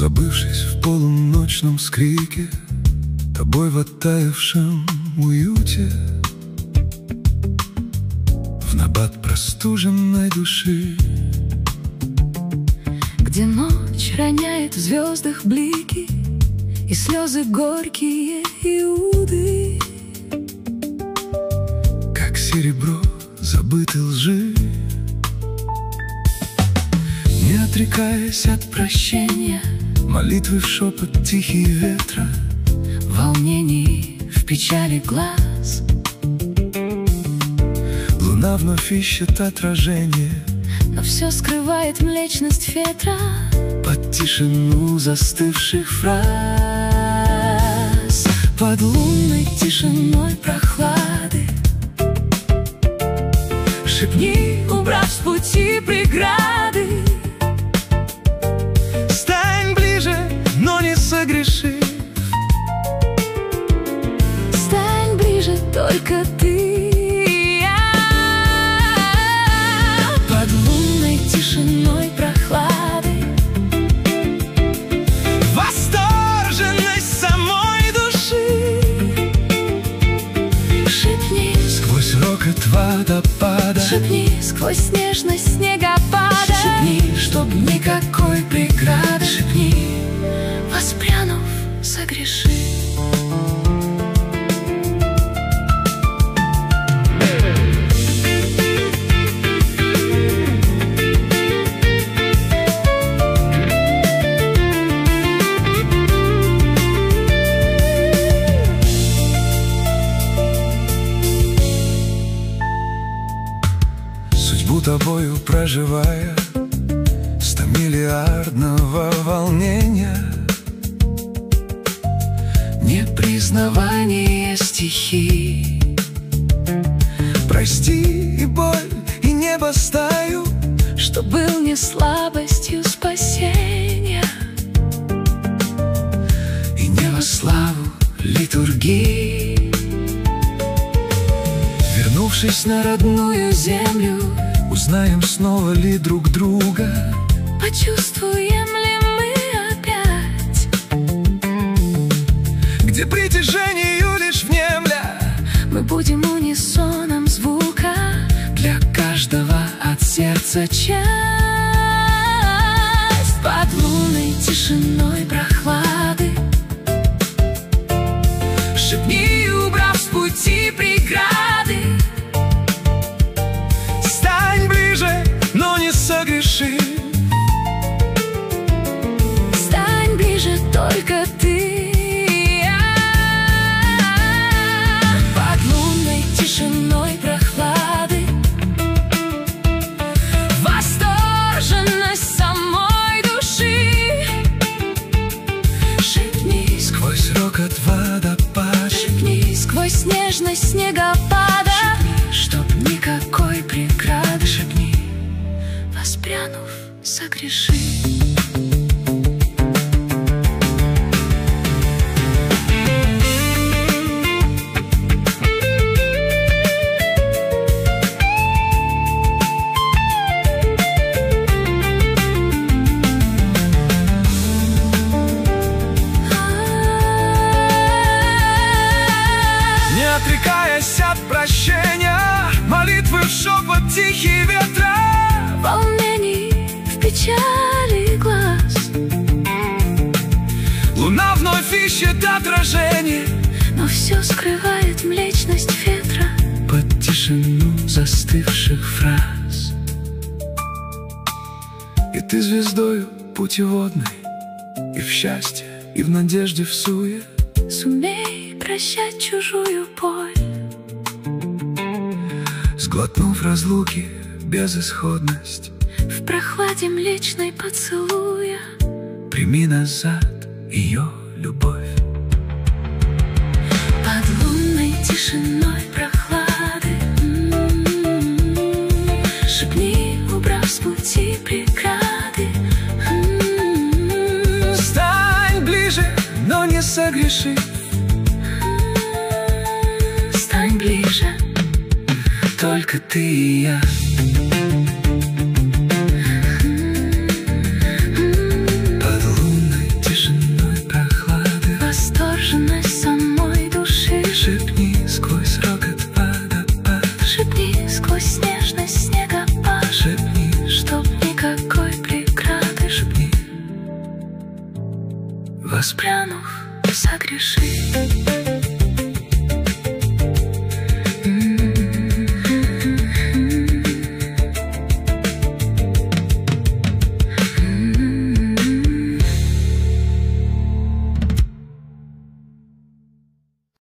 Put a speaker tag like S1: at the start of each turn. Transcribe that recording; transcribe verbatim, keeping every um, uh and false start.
S1: Забывшись в полуночном скрике, тобой в оттаившем уюте, в набат простуженной души,
S2: где ночь роняет в звездах блики и слезы горькие Иуды,
S1: как серебро забытой лжи.
S2: Не отрекаясь от прощения,
S1: молитвы в шепот тихие ветра,
S2: в волнении, в печали глаз,
S1: луна вновь ищет отражение,
S2: но все скрывает млечность ветра
S1: под тишину застывших фраз.
S2: Под лунной тишиной прохлады шепни, убрав с пути преграды:
S1: стань ближе, но не согреши.
S2: Стань ближе, только ты и я. Под лунной тишиной прохлады
S1: Восторженность самой души
S2: шепни
S1: сквозь рокот водопада,
S2: шепни сквозь снежность снегопада,
S1: шепни,
S2: чтоб никакой преграды,
S1: шепни,
S2: воспрянув, согреши.
S1: судьбу тобою проживая, стомиллиардного волнения,
S2: Непризнавание стихий,
S1: прости и боль, и небо стаю,
S2: что был не слабостью спасения,
S1: и не во славу литургии.
S2: Вернувшись на родную землю,
S1: узнаем, снова ли друг друга,
S2: почувствуем ли мы опять,
S1: где притяжению лишь внемля
S2: мы будем унисоном звука,
S1: для каждого от сердца
S2: часть. Под лунной тишиной прохлады
S1: шепни, убрав с пути преграды: стань ближе, но не согреши.
S2: стань ближе, только ты и я. Под лунной тишиной прохлады восторженность самой души шепни
S1: Сквозь рокот водопада,
S2: шепни сквозь снежность снегопада,
S1: чтоб
S2: никакой преграды,
S1: шепни,
S2: воспрянув, согреши.
S1: не отрекаясь от прощения, молитвы в шепот тихие ветра,
S2: В волнении, в печали глаз,
S1: луна вновь ищет отражение,
S2: но все скрывает млечность ветра
S1: под тишину застывших фраз. И ты звездою путеводной, и в счастье, и в надежде в суе,
S2: сумей прощать чужую боль,
S1: сглотнув разлуки безысходность,
S2: в прохладе млечной поцелуя
S1: прими назад ее любовь.
S2: под лунной тишиной прохлады м-м-м, шепни, убрав с пути преграды м-м-м,
S1: Стань ближе, но не согреши.
S2: стань ближе,
S1: только ты и я. Под лунной
S2: волны снегопад.
S1: Шепни,
S2: Чтоб никакой преграды,
S1: шепни,
S2: воспрянув, согреши.